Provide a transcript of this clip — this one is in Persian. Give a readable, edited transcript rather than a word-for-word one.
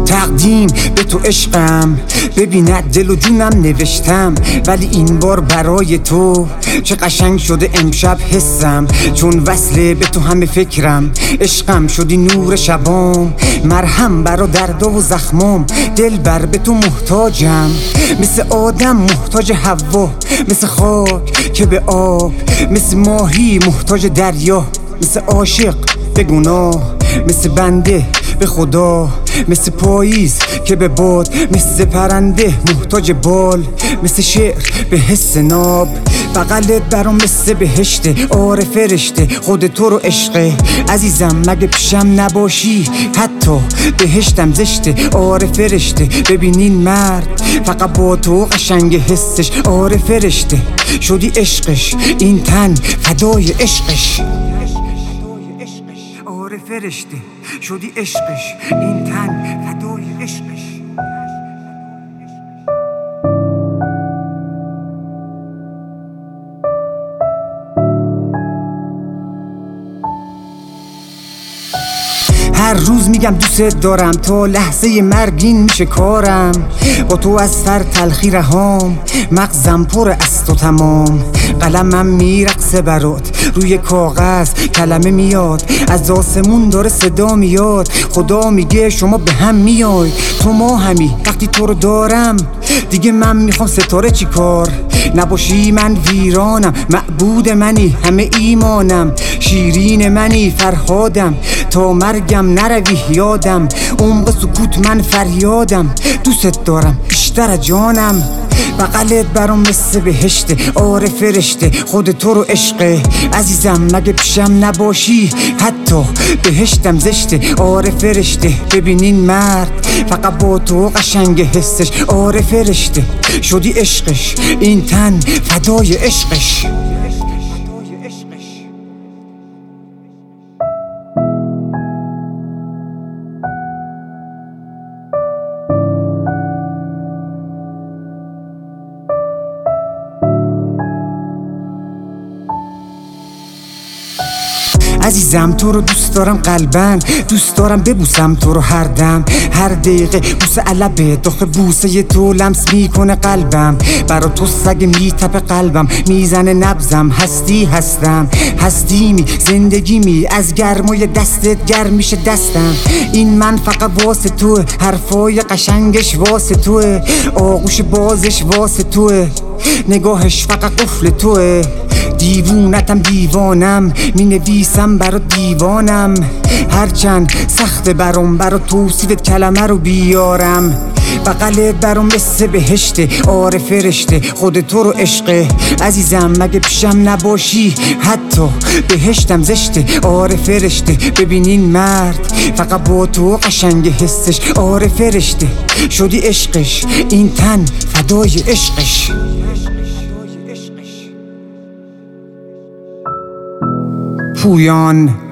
تقدیم به تو عشقم، ببیند دل و جونم نوشتم، ولی این بار برای تو. چه قشنگ شده امشب حسم، چون وصله به تو همه فکرم. عشقم شدی نور شبام، مرهم برا دردا و زخمام. دل بر به تو محتاجم، مثل آدم محتاج حوا، مثل خاک که به آب، مثل ماهی محتاج دریا، مثل عاشق به گناه، مثل بنده به خدا، مثل پاییز که به باد، مثل پرنده محتاج بال، مثل شعر به حس ناب. بغلت برام مثل بهشته، آره فرشته خود تو رو عشقه. عزیزم مگه پیشم نباشی حتی بهشتم زشته، آره فرشته. ببینین مرد فقط با تو قشنگ حسش، آره فرشته شدی عشقش، این تن فدای عشقش. آره فرشته شدی عشقش، این تن فدای عشقش. هر روز میگم دوست دارم، تا لحظه مرگ این میشه کارم. با تو از سر تلخی رهام، مغزم پر از تو تمام. قلمم میرقصه برات، روی کاغذ کلمه میاد، از آسمون داره صدا میاد. خدا میگه شما به هم میای، تو ما همی. وقتی تو رو دارم دیگه من میخوام ستاره چی کار؟ نباشی من ویرانم، معبود منی همه ایمانم. شیرین منی فرهادم، تا مرگم نروی یادم. عمق سکوت من فریادم، دوست دارم بیشتر از جانم. بغلت برام مثل بهشته، آره فرشته خود تو رو عشقه. عزیزم مگه پیشم نباشی حتی بهشتم زشته، آره فرشته. ببینین مرد فقط با تو قشنگ حسش، آره فرشته شدی عشقش، این تن فدای عشقش. عزیزم تو رو دوست دارم قلبن، دوست دارم ببوسم تو رو هر دم هر دقیقه. بوسه علبه داخل بوسه تو لمس میکنه قلبم. برا تو سگ میتپه قلبم، میزنه نبزم. هستی هستم، هستیمی زندگیمی، از گرمای دستت گرم میشه دستم. این من فقط واسه توه، حرفای قشنگش واسه توه، آغوش بازش واسه توه، نگاهش فقط قفل توه. دیوونتم دیوانم، می نویسم برا دیوانم. هرچند سخت برام برا توصیفت کلمه رو بیارم. بغلت برام مثل بهشته، آره فرشته خود تو رو عشقه. عزیزم مگه پیشم نباشی حتی بهشتم زشته، آره فرشته. ببینین مرد فقط با تو قشنگ حسش، آره فرشته شدی عشقش، این تن فدای عشقش. پویان